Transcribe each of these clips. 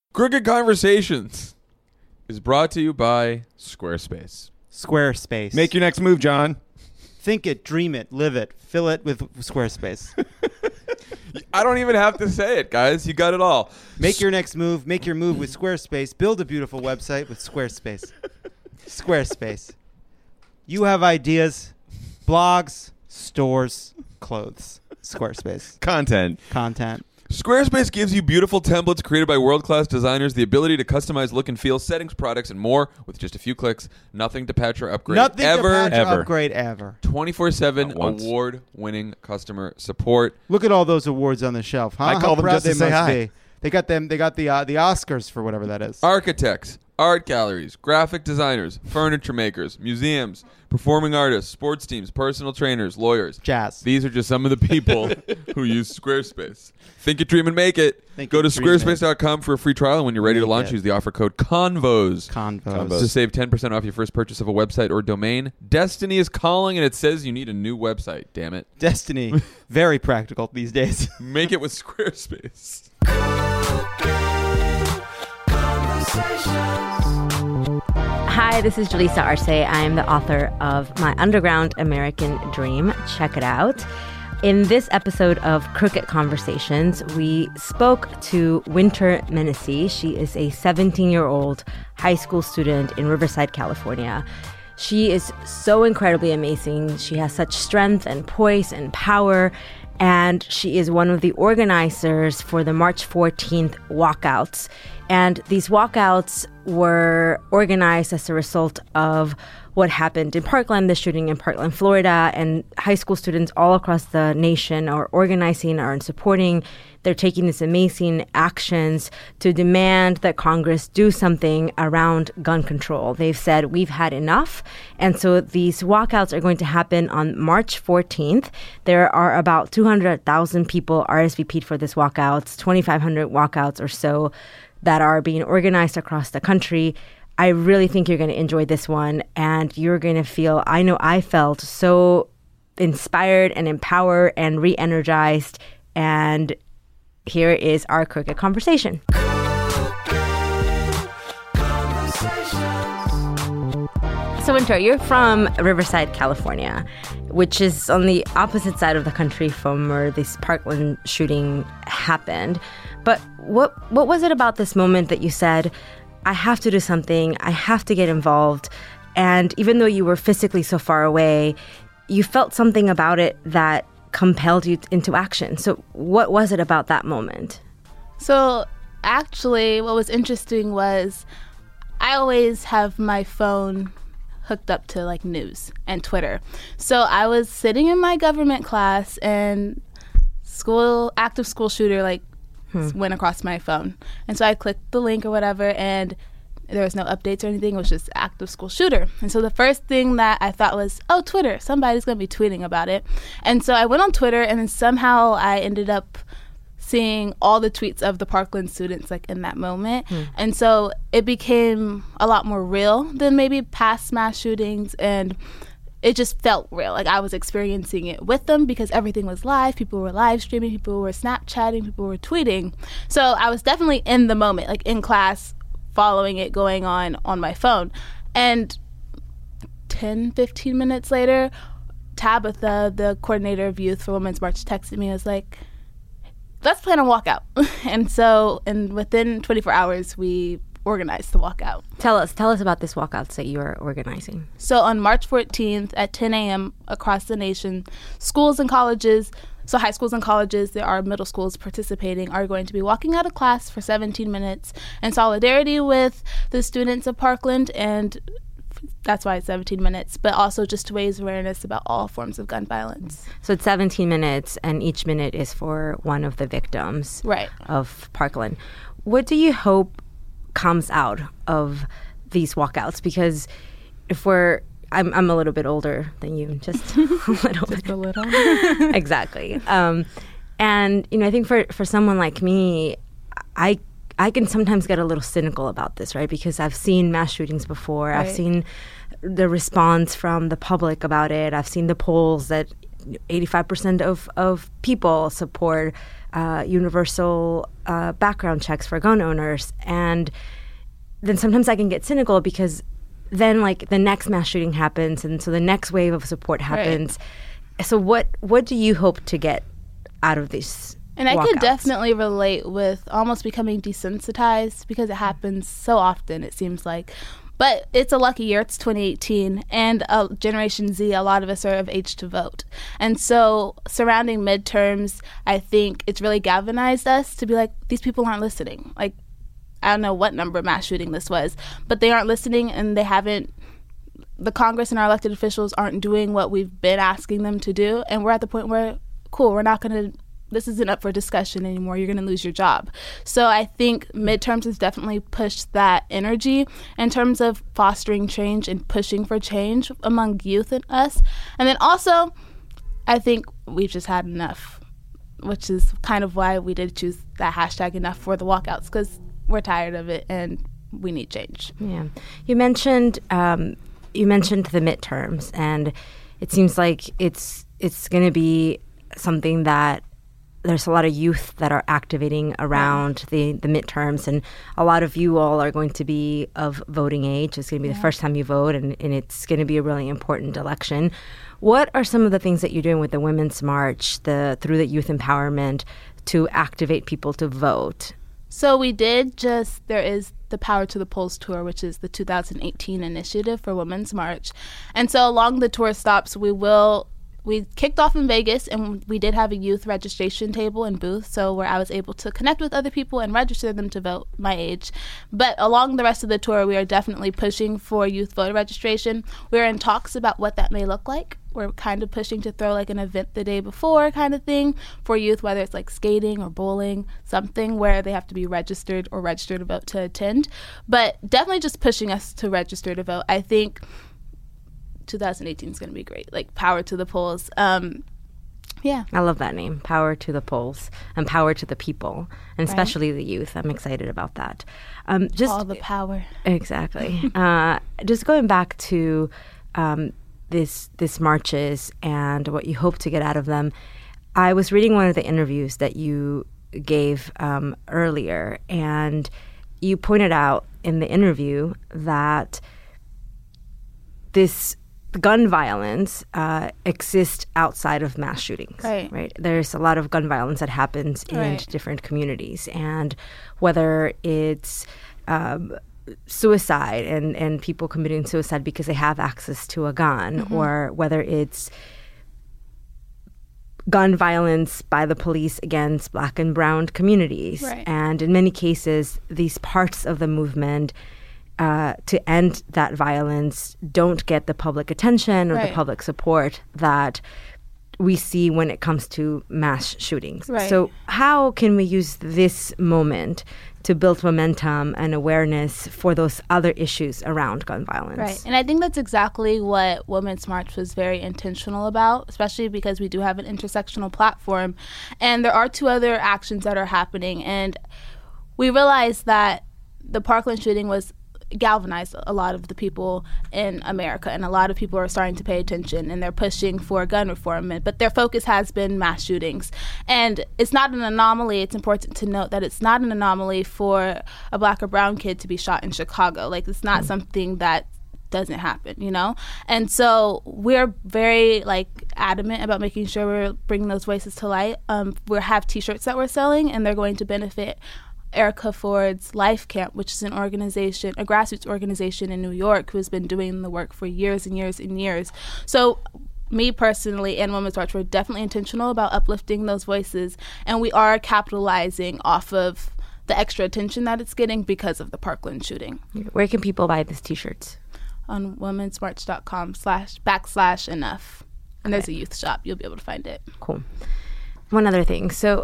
Crooked Conversations is brought to you by Squarespace. Squarespace. Make your next move, John. Think it, dream it, live it, fill it with Squarespace. I don't even have to say it, guys. You got it all. Make your next move. Make your move with Squarespace. Build a beautiful website with Squarespace. Squarespace. You have ideas, blogs, stores, clothes. Squarespace. Content. Squarespace gives you beautiful templates created by world-class designers, the ability to customize look and feel, settings, products, and more with just a few clicks. Nothing to patch or upgrade. Nothing ever. to patch or Ever. upgrade ever. 24/7 Not once. award-winning customer support. Look at all those awards on the shelf. Huh? I call How them proud just to they say must hi. be. They got them. They got the Oscars for whatever that is. Architects, art galleries, graphic designers, furniture makers, museums, performing artists, sports teams, personal trainers, lawyers. Jazz. These are just some of the people who use Squarespace. Think it, dream, and make it. Think Go it, to dream, make it. squarespace.com for a free trial, and when you're ready to Make launch, it. use the offer code CONVOS Convos. to save 10% off your first purchase of a website or domain. Destiny is calling, and it says you need a new website. Damn it. Destiny. Very practical these days. Make it with Squarespace. Hi, this is Jaleesa Arce. I am the author of My Underground American Dream. Check it out. In this episode of Crooked Conversations, we spoke to Winter Menasee. She is a 17-year-old high school student in Riverside, California. She is so incredibly amazing. She has such strength and poise and power, and she is one of the organizers for the March 14th walkouts. And these walkouts were organized as a result of what happened in Parkland, the shooting in Parkland, Florida, and high school students all across the nation are organizing, are supporting. They're taking these amazing actions to demand that Congress do something around gun control. They've said, we've had enough. And so these walkouts are going to happen on March 14th. There are about 200,000 people RSVP'd for this walkouts, 2,500 walkouts or so that are being organized across the country. I really think you're going to enjoy this one, and you're going to feel, I know I felt so inspired and empowered and re-energized. And here is our Crooked Conversation. So, Winter, you're from Riverside, California, which is on the opposite side of the country from where this Parkland shooting happened. But what was it about this moment that you said, I have to do something, I have to get involved? And even though you were physically so far away, you felt something about it that compelled you into action. So what was it about that moment? So actually, what was interesting was I always have my phone hooked up to like news and Twitter. So I was sitting in my government class and active school shooter went across my phone. And so I clicked the link or whatever, and there was no updates or anything. It was just active school shooter. And so the first thing that I thought was, oh, Twitter, somebody's going to be tweeting about it. And so I went on Twitter, and then somehow I ended up seeing all the tweets of the Parkland students like in that moment. And so it became a lot more real than maybe past mass shootings, and it just felt real. Like I was experiencing it with them because everything was live. People were live streaming, people were Snapchatting, people were tweeting. So I was definitely in the moment, like in class, following it going on my phone. And 10, 15 minutes later, Tabitha, the coordinator of youth for Women's March, texted me and was like, let's plan a walkout. And within 24 hours, we organized the walkout. Tell us about this walkouts that you are organizing. So on March 14th at 10 a.m. across the nation, schools and colleges, so high schools and colleges, there are middle schools participating, are going to be walking out of class for 17 minutes in solidarity with the students of Parkland, and that's why it's 17 minutes, but also just to raise awareness about all forms of gun violence. So it's 17 minutes, and each minute is for one of the victims of Parkland. What do you hope comes out of these walkouts? Because I'm a little bit older than you, just a little bit. Just a little. Exactly. And I think for someone like me, I can sometimes get a little cynical about this, right? Because I've seen mass shootings before. Right. I've seen the response from the public about it. I've seen the polls that 85% of people support universal background checks for gun owners. And then sometimes I can get cynical because then like the next mass shooting happens, and so the next wave of support happens. Right. So what do you hope to get out of this? And I could definitely relate with almost becoming desensitized because it happens so often, it seems like. But it's a lucky year. It's 2018. And Generation Z, a lot of us are of age to vote. And so surrounding midterms, I think it's really galvanized us to be like, these people aren't listening. Like, I don't know what number mass shooting this was, but they aren't listening, and they haven't. The Congress and our elected officials aren't doing what we've been asking them to do. And we're at the point where, cool, we're not going to. This isn't up for discussion anymore. You're going to lose your job. So I think midterms has definitely pushed that energy in terms of fostering change and pushing for change among youth and us. And then also, I think we've just had enough, which is kind of why we did choose that hashtag enough for the walkouts, because we're tired of it and we need change. Yeah. You mentioned the midterms, and it seems like it's going to be something that there's a lot of youth that are activating around the midterms, and a lot of you all are going to be of voting age. It's going to be the first time you vote, and it's going to be a really important election. What are some of the things that you're doing with the Women's March, through the youth empowerment, to activate people to vote? So we did there is the Power to the Polls tour, which is the 2018 initiative for Women's March. And so along the tour stops, we kicked off in Vegas, and we did have a youth registration table and booth, so where I was able to connect with other people and register them to vote my age. But along the rest of the tour, we are definitely pushing for youth voter registration. We're in talks about what that may look like. We're kind of pushing to throw like an event the day before kind of thing for youth, whether it's like skating or bowling, something where they have to be registered or register to vote to attend. But definitely just pushing us to register to vote. I think 2018 is going to be great. Like, Power to the Polls. Yeah. I love that name, Power to the Polls, and power to the people, and especially the youth. I'm excited about that. All the power. Exactly. Just going back to this marches and what you hope to get out of them, I was reading one of the interviews that you gave earlier, and you pointed out in the interview that this gun violence exists outside of mass shootings. Right. There's a lot of gun violence that happens in different communities, and whether it's suicide and people committing suicide because they have access to a gun, or whether it's gun violence by the police against Black and brown communities. And in many cases, these parts of the movement to end that violence don't get the public attention or the public support that we see when it comes to mass shootings. So how can we use this moment to build momentum and awareness for those other issues around gun violence? And I think that's exactly what Women's March was very intentional about, especially because we do have an intersectional platform. And there are two other actions that are happening. And we realized that the Parkland shooting galvanized a lot of the people in America, and a lot of people are starting to pay attention, and they're pushing for gun reform, but their focus has been mass shootings. And it's not an anomaly. It's important to note that it's not an anomaly for a Black or brown kid to be shot in Chicago. Like, it's not something that doesn't happen, you know? And so we're very adamant about making sure we're bringing those voices to light. We have t-shirts that we're selling, and they're going to benefit Erica Ford's Life Camp, which is a grassroots organization in New York, who has been doing the work for years and years and years. So me personally and Women's March, we're definitely intentional about uplifting those voices, and we are capitalizing off of the extra attention that it's getting because of the Parkland shooting. Where can people buy these t-shirts? On womensmarch.com/enough. And there's a youth shop. You'll be able to find it. Cool. One other thing. So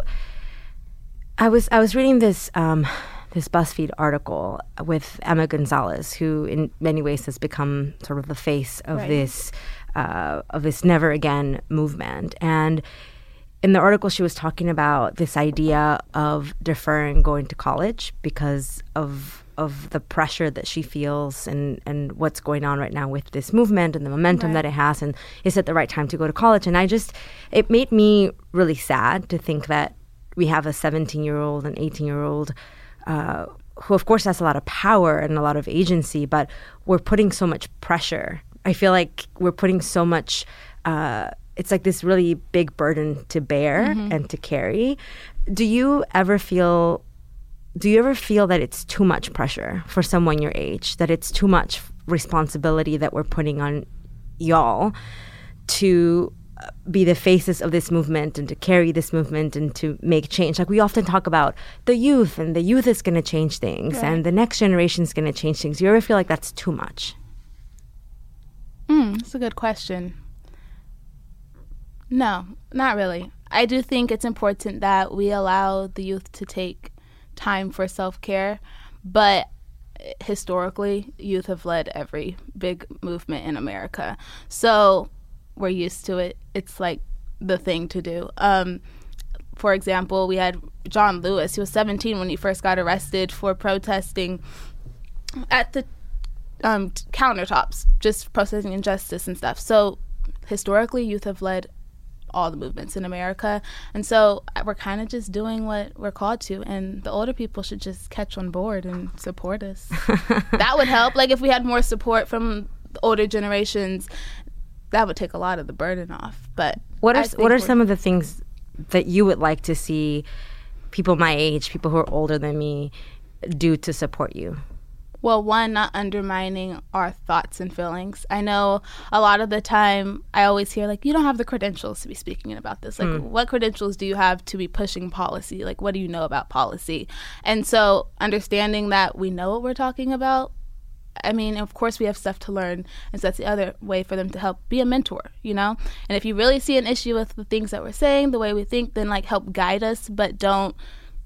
I was reading this BuzzFeed article with Emma Gonzalez, who in many ways has become sort of the face of this Never Again movement. And in the article, she was talking about this idea of deferring going to college because of the pressure that she feels and what's going on right now with this movement and the momentum that it has, and is it the right time to go to college? And it made me really sad to think that we have a 17-year-old, an 18-year-old, who of course has a lot of power and a lot of agency, but we're putting so much pressure. I feel like we're putting so much, it's like this really big burden to bear and to carry. Do you ever feel that it's too much pressure for someone your age, that it's too much responsibility that we're putting on y'all to be the faces of this movement and to carry this movement and to make change? Like, we often talk about the youth, and the youth is going to change things, and the next generation is going to change things. Do you ever feel like that's too much? That's a good question. No, not really. I do think it's important that we allow the youth to take time for self-care, but historically, youth have led every big movement in America. So we're used to it. It's like the thing to do. For example, we had John Lewis. He was 17 when he first got arrested for protesting at the countertops, just protesting injustice and stuff. So historically, youth have led all the movements in America, and so we're kind of just doing what we're called to, and the older people should just catch on board and support us. That would help. Like, if we had more support from the older generations, that would take a lot of the burden off. But what are some of the things that you would like to see people my age, people who are older than me, do to support you? Well, one, not undermining our thoughts and feelings. I know a lot of the time I always hear, like, you don't have the credentials to be speaking about this. Like, what credentials do you have to be pushing policy? Like, what do you know about policy? And so understanding that we know what we're talking about, I mean, of course we have stuff to learn, and so that's the other way for them to help be a mentor, you know? And if you really see an issue with the things that we're saying, the way we think, then, like, help guide us, but don't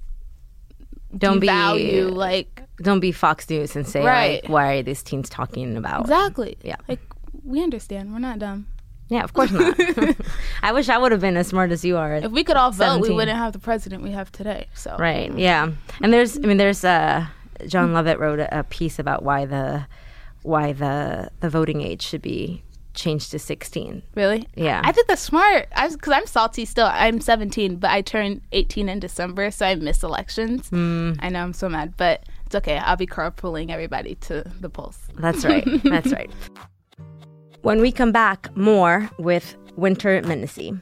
devalue, don't be Fox News and say, like, why are these teens talking about? Exactly. Yeah. Like, we understand. We're not dumb. Yeah, of course not. I wish I would have been as smart as you are. If we could all vote, 17. we wouldn't have the president we have today. So right, yeah. And there's John Lovett wrote a piece about why the voting age should be changed to 16. Really? Yeah. I think that's smart. Because I'm salty still. I'm 17, but I turned 18 in December, so I missed elections. I know, I'm so mad, but it's okay. I'll be carpooling everybody to the polls. That's right. That's right. When we come back, more with Winter Menasee.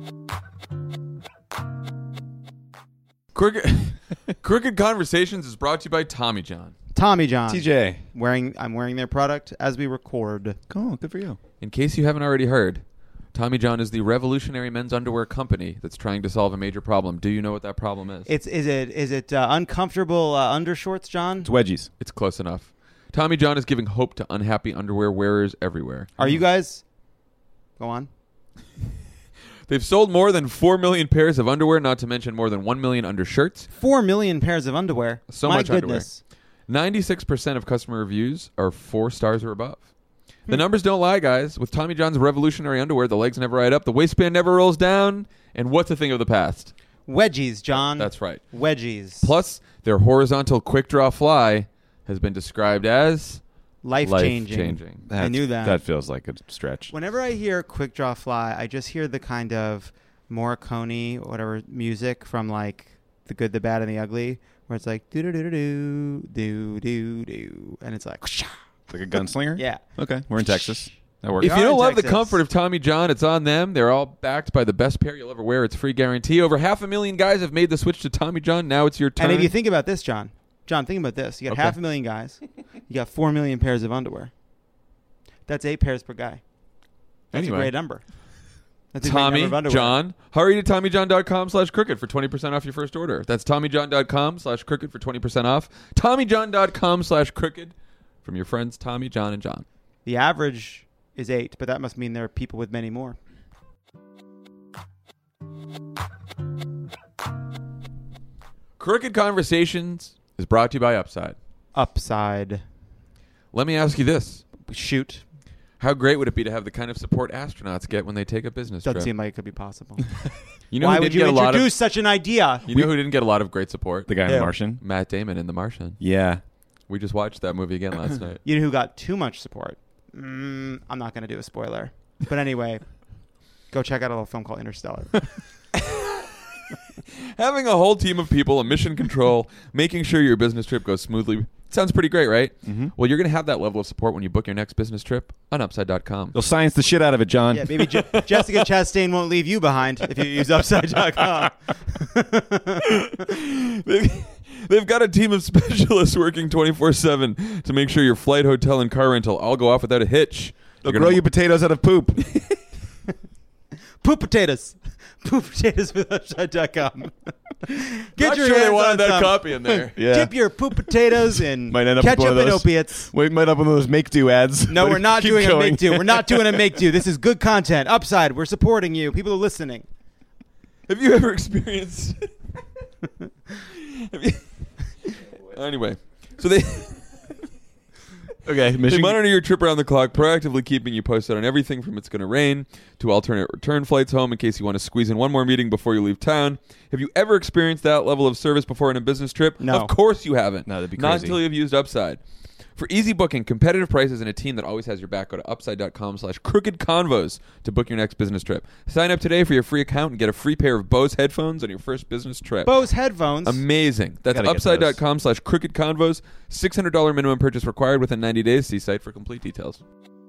Crooked Conversations is brought to you by Tommy John. Tommy John. TJ. I'm wearing their product as we record. Cool. Good for you. In case you haven't already heard, Tommy John is the revolutionary men's underwear company that's trying to solve a major problem. Do you know what that problem is? Is it uncomfortable undershorts, John? It's wedgies. It's close enough. Tommy John is giving hope to unhappy underwear wearers everywhere. Are you guys? Go on. They've sold more than 4 million pairs of underwear, not to mention more than 1 million undershirts. 4 million pairs of underwear. So My much goodness. underwear. 96% of customer reviews are 4 stars or above. The numbers don't lie, guys. With Tommy John's revolutionary underwear, the legs never ride up, the waistband never rolls down, and what's a thing of the past? Wedgies, John. That's right. Wedgies. Plus, their horizontal quick draw fly has been described as life-changing. I knew that. That feels like a stretch. Whenever I hear quick draw fly, I just hear the kind of Morricone, whatever music from like The Good, the Bad, and the Ugly, where it's like do do do do do do do, and it's like whoosh. Like a gunslinger? Yeah. Okay. We're in Texas. That works. If you are don't in love the Texas. comfort of Tommy John, it's on them. They're all backed by the best pair you'll ever wear. It's free guarantee. Over 500,000 guys have made the switch to Tommy John. Now it's your turn. And if you think about this, John, think about this. You got Okay. 500,000 guys. You got 4 million pairs of underwear. That's 8 pairs per guy. That's Anyway. a great number. That's a great Tommy number of underwear. John, hurry to TommyJohn.com/crooked for 20% off your first order. That's TommyJohn.com/crooked for 20% off. TommyJohn.com/crooked from your friends Tommy, John, and John. The average is 8, but that must mean there are people with many more. Crooked Conversations is brought to you by Upside. Upside. Let me ask you this. Shoot. How great would it be to have the kind of support astronauts get when they take a business Doesn't trip? seem like it could be possible. You know Why who would didn't you get a lot introduce of, such an idea? you know who didn't get a lot of great support? The guy in Yeah. The Martian? Matt Damon in The Martian. Yeah. We just watched that movie again last night. You know who got too much support? I'm not going to do a spoiler. But anyway, go check out a little film called Interstellar. Having a whole team of people, a mission control, making sure your business trip goes smoothly. Sounds pretty great, right? Mm-hmm. Well, you're going to have that level of support when you book your next business trip on Upside.com. They'll science the shit out of it, John. Yeah, maybe Jessica Chastain won't leave you behind if you use Upside.com. They've got a team of specialists working 24/7 to make sure your flight, hotel, and car rental all go off without a hitch. They'll grow you potatoes out of poop. Poop potatoes. Poop potatoes with Upside.com. Get Not your sure they hands wanted on that some. copy in there. Yeah. Dip your poop potatoes in Might end up with ketchup one of and those. opiates. We might have one of those make-do ads. No, But we're not keep doing a going. make do. We're not doing a make do. This is good content. Upside, we're supporting you. People are listening. Have you ever experienced... Anyway, so they Okay, they mission. monitor your trip around the clock, proactively keeping you posted on everything from it's going to rain to alternate return flights home in case you want to squeeze in one more meeting before you leave town. Have you ever experienced that level of service before in a business trip? No. Of course you haven't. No, that'd be Not crazy. until you've used Upside. For easy booking, competitive prices, and a team that always has your back, go to upside.com/crookedconvos to book your next business trip. Sign up today for your free account and get a free pair of Bose headphones on your first business trip. Bose headphones. Amazing. That's Gotta get upside.com/crookedconvos. $600 minimum purchase required within 90 days. See site for complete details.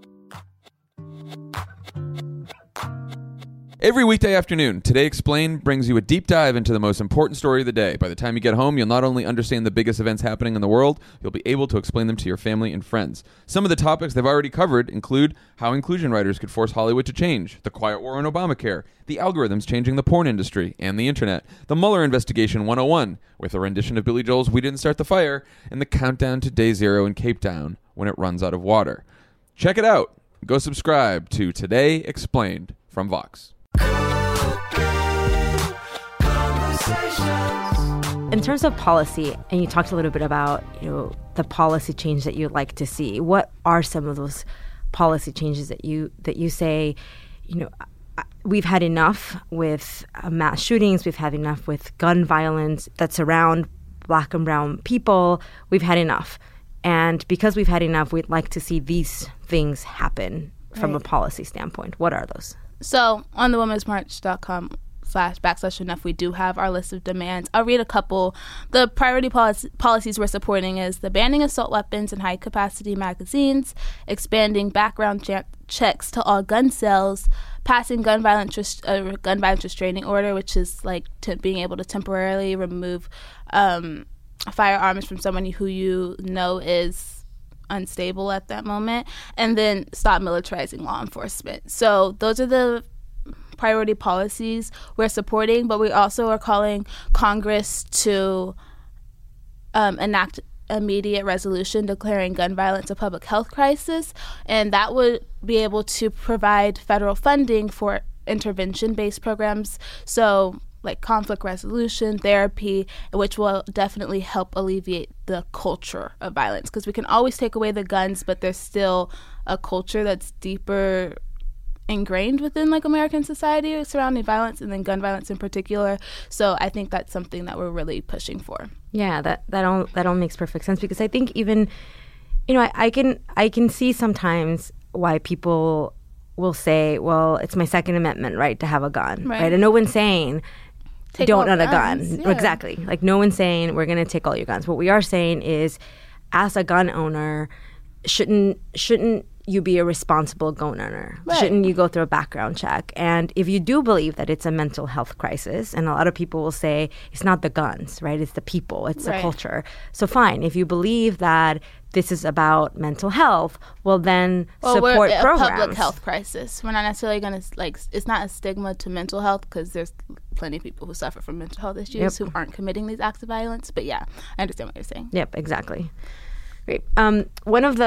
Every weekday afternoon, Today Explained brings you a deep dive into the most important story of the day. By the time you get home, you'll not only understand the biggest events happening in the world, you'll be able to explain them to your family and friends. Some of the topics they've already covered include how inclusion writers could force Hollywood to change, the quiet war on Obamacare, the algorithms changing the porn industry and the internet, the Mueller investigation 101, with a rendition of Billy Joel's We Didn't Start the Fire, and the countdown to day zero in Cape Town when it runs out of water. Check it out. Go subscribe to Today Explained from Vox. In terms of policy, and you talked a little bit about, the policy change that you'd like to see. What are some of those policy changes that you say, we've had enough with mass shootings, we've had enough with gun violence that surround Black and brown people. We've had enough. And because we've had enough, we'd like to see these things happen from a policy standpoint. What are those? So on the womensmarch.com/enough, we do have our list of demands. I'll read a couple. The priority policies we're supporting is the banning assault weapons and high-capacity magazines, expanding background checks to all gun sales, passing gun violence restraining order, which is like being able to temporarily remove firearms from someone who you know is unstable at that moment, and then stop militarizing law enforcement. So those are the priority policies we're supporting, but we also are calling Congress to enact immediate resolution declaring gun violence a public health crisis, and that would be able to provide federal funding for intervention-based programs, so like conflict resolution, therapy, which will definitely help alleviate the culture of violence, because we can always take away the guns, but there's still a culture that's deeper ingrained within like American society surrounding violence, and then gun violence in particular. So I think that's something that we're really pushing for. Yeah, that all makes perfect sense, because I think even, I can see sometimes why people will say, well, it's my Second Amendment right to have a gun, right? And no one's saying don't own a gun. Yeah. Exactly. Like no one's saying we're going to take all your guns. What we are saying is, as a gun owner, shouldn't you be a responsible gun owner? Right. Shouldn't you go through a background check? And if you do believe that it's a mental health crisis, and a lot of people will say it's not the guns, right? It's the people, it's the culture. So fine, if you believe that this is about mental health, well then support we're a programs. public health crisis. We're not necessarily going to it's not a stigma to mental health, because there's plenty of people who suffer from mental health issues who aren't committing these acts of violence. But yeah, I understand what you're saying. Yep, exactly. Great. One of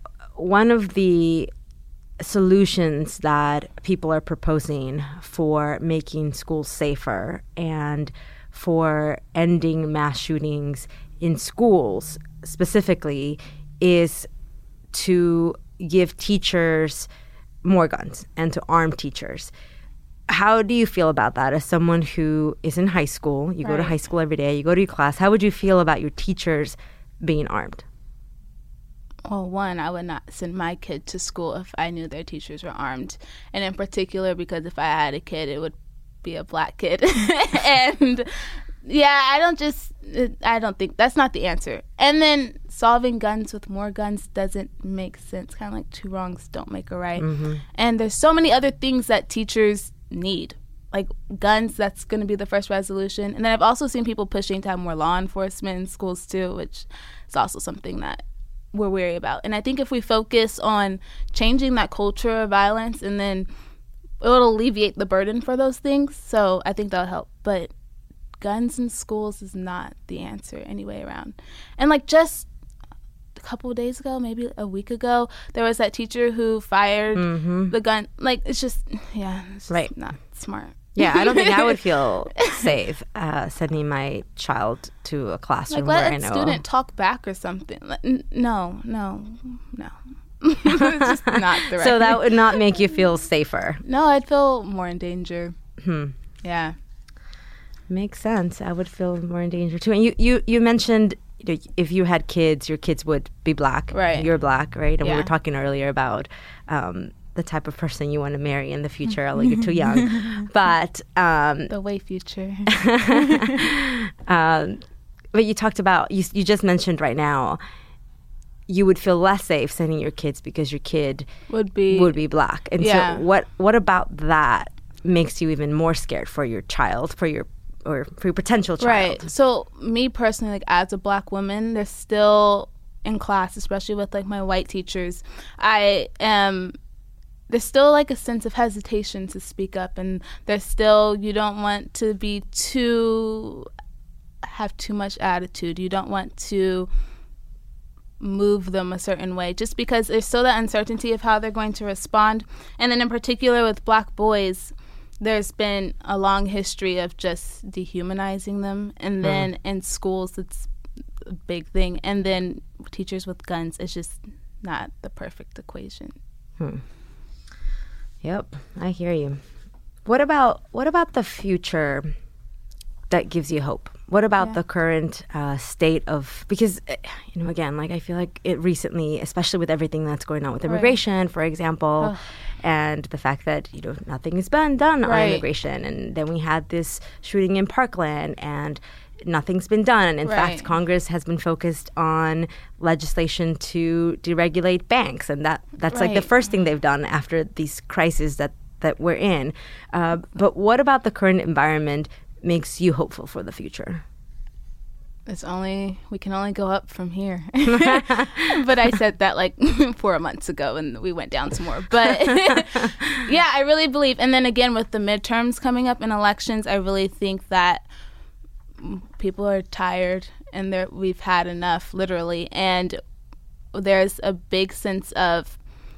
the solutions that people are proposing for making schools safer and for ending mass shootings in schools specifically is to give teachers more guns and to arm teachers. How do you feel about that as someone who is in high school? You go to high school every day, you go to your class. How would you feel about your teachers being armed? Well, one, I would not send my kid to school if I knew their teachers were armed. And in particular, because if I had a kid, it would be a black kid. And yeah, I don't think that's not the answer. And then solving guns with more guns doesn't make sense. Kind of like two wrongs don't make a right. And there's so many other things that teachers need. Like guns, that's going to be the first resolution. And then I've also seen people pushing to have more law enforcement in schools too, which is also something that we're wary about. And I think if we focus on changing that culture of violence, and then it'll alleviate the burden for those things. So I think that'll help. But guns in schools is not the answer any way around. And like just a couple of days ago, maybe a week ago, there was that teacher who fired the gun. Like it's just not smart. Yeah, I don't think I would feel safe sending my child to a classroom Like where I let know. a student talk back or something. Like, no. It's just not the right. So that would not make you feel safer. No, I'd feel more in danger. Yeah. Makes sense. I would feel more in danger too. And you mentioned, you know, if you had kids, your kids would be black. Right. You're black, right? And we Yeah. were talking earlier about the type of person you want to marry in the future, although you're too young. But The way future. but you talked about, you just mentioned right now, you would feel less safe sending your kids because your kid would be black. And Yeah. so what about that makes you even more scared for your child, for your potential child? Right. So me personally, like as a black woman, there's still in class, especially with like my white teachers, there's still like a sense of hesitation to speak up, and there's still, you don't want to have too much attitude. You don't want to move them a certain way just because there's still that uncertainty of how they're going to respond. And then in particular with black boys, there's been a long history of just dehumanizing them, and then in schools it's a big thing, and then teachers with guns, it's just not the perfect equation. Yep, I hear you. What about the future that gives you hope? What about the current state of, because, you know, again, like I feel like it recently, especially with everything that's going on with immigration, for example, and the fact that, you know, nothing has been done on immigration. And then we had this shooting in Parkland and nothing's been done. In fact, Congress has been focused on legislation to deregulate banks. And that's like the first thing they've done after these crises that we're in. But what about the current environment makes you hopeful for the future? We can only go up from here. But I said that like 4 months ago and we went down some more. But yeah, I really believe. And then again, with the midterms coming up in elections, I really think that people are tired and we've had enough, literally. And there's a big sense of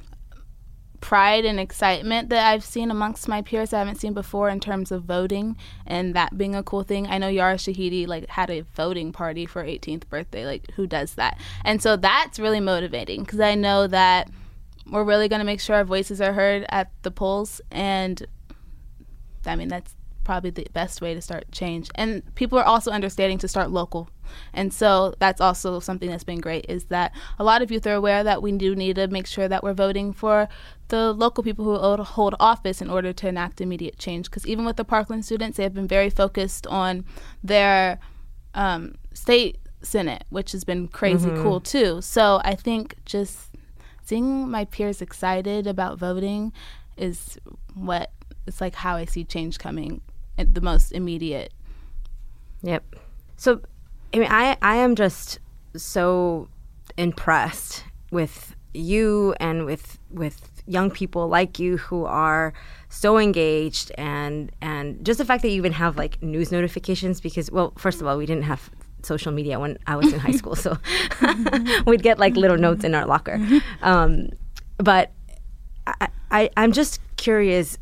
pride and excitement that I've seen amongst my peers I haven't seen before in terms of voting, and that being a cool thing. I know Yara Shahidi like had a voting party for her 18th birthday. Like, who does that? And so that's really motivating because I know that we're really going to make sure our voices are heard at the polls, and I mean that's probably the best way to start change. And people are also understanding to start local. And so that's also something that's been great, is that a lot of youth are aware that we do need to make sure that we're voting for the local people who hold office in order to enact immediate change. Because even with the Parkland students, they have been very focused on their state senate, which has been crazy cool too. So I think just seeing my peers excited about voting is it's like how I see change coming at the most immediate. Yep. So, I mean, I am just so impressed with you and with young people like you who are so engaged, and just the fact that you even have like news notifications, because, well, first of all, we didn't have social media when I was in high school, so we'd get like little notes in our locker. But I'm just curious,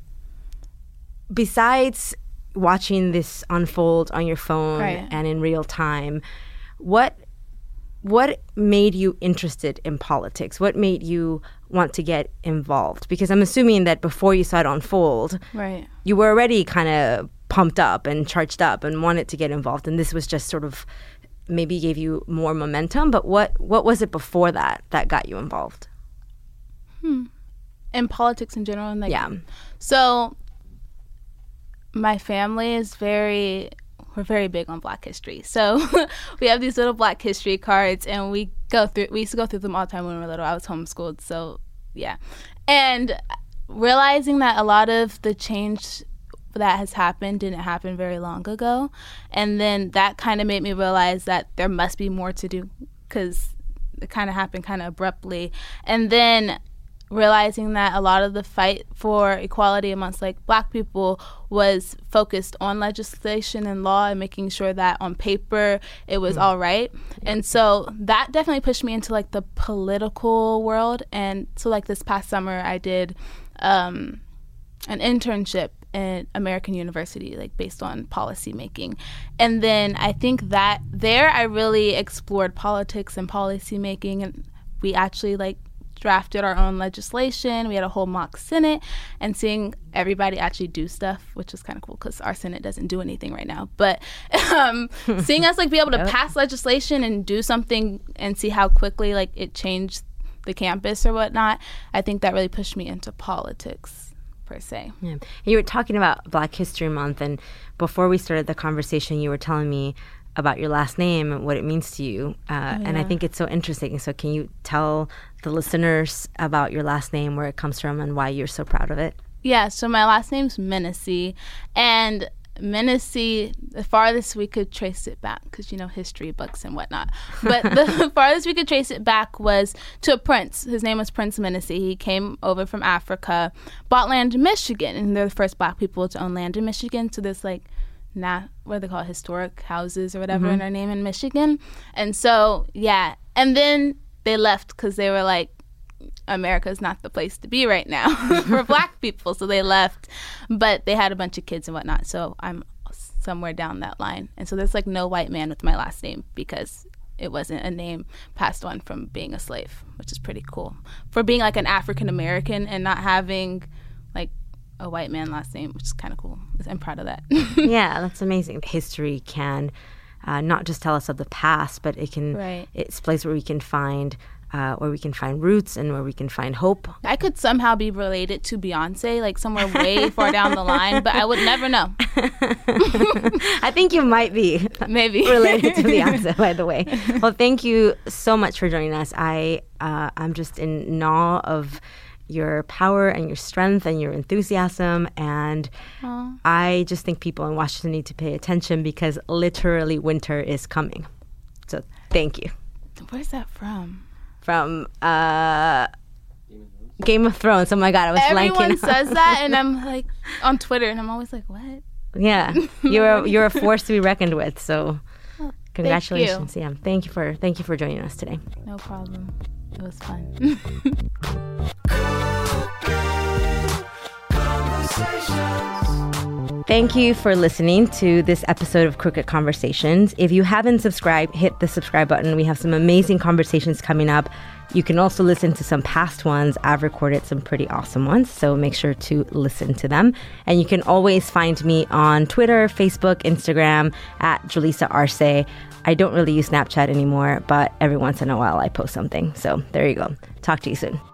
besides watching this unfold on your phone and in real time, what made you interested in politics? What made you want to get involved? Because I'm assuming that before you saw it unfold, you were already kind of pumped up and charged up and wanted to get involved, and this was just sort of maybe gave you more momentum. But what was it before that got you involved? In politics in general? Yeah. So my family is we're very big on Black history. So we have these little Black history cards, and we used to go through them all the time when we were little. I was homeschooled, so yeah. And realizing that a lot of the change that has happened didn't happen very long ago, and then that kind of made me realize that there must be more to do, because it kind of happened kind of abruptly. And then realizing that a lot of the fight for equality amongst like Black people was focused on legislation and law and making sure that on paper it was all right. And so that definitely pushed me into like the political world. And so like this past summer I did an internship at American University, like based on policy making. And then I think that there I really explored politics and policy making, and we actually like drafted our own legislation. We had a whole mock Senate, and seeing everybody actually do stuff, which was kind of cool because our Senate doesn't do anything right now. But seeing us like be able to pass legislation and do something and see how quickly like it changed the campus or whatnot, I think that really pushed me into politics per se. Yeah. You were talking about Black History Month, and before we started the conversation, you were telling me about your last name and what it means to you. And I think it's so interesting. So can you tell the listeners about your last name, where it comes from, and why you're so proud of it? Yeah, so my last name's Menasee. And Menasee, the farthest we could trace it back, because, you know, history books and whatnot. But the farthest we could trace it back was to a prince. His name was Prince Menasee. He came over from Africa, bought land in Michigan, and they're the first Black people to own land in Michigan. So there's like, what do they call it, historic houses or whatever in our name in Michigan. And so, yeah. And then they left because they were like, America's not the place to be right now for Black people. So they left, but they had a bunch of kids and whatnot. So I'm somewhere down that line. And so there's like no white man with my last name, because it wasn't a name passed on from being a slave, which is pretty cool. For being like an African American and not having like a white man last name, which is kind of cool. I'm proud of that. Yeah, that's amazing. History can not just tell us of the past, but it can. Right. It's a place where we can find roots and where we can find hope. I could somehow be related to Beyonce, like somewhere way far down the line, but I would never know. I think you might be maybe related to Beyonce, by the way. Well, thank you so much for joining us. I'm just in awe of your power and your strength and your enthusiasm, and I just think people in Washington need to pay attention, because literally winter is coming. So thank you. Where's that from? From Game of Thrones. Oh my God, I was blanking. Everyone says that, and I'm like on Twitter, and I'm always like, what? Yeah, you're a force to be reckoned with. So congratulations. Thank you. Yeah, thank you for joining us today. No problem. It was fun. Thank you for listening to this episode of Crooked Conversations. If you haven't subscribed, hit the subscribe button. We have some amazing conversations coming up. You can also listen to some past ones. I've recorded some pretty awesome ones, so make sure to listen to them. And you can always find me on Twitter, Facebook, Instagram at Julissa Arce. I don't really use Snapchat anymore, but every once in a while I post something. So there you go. Talk to you soon.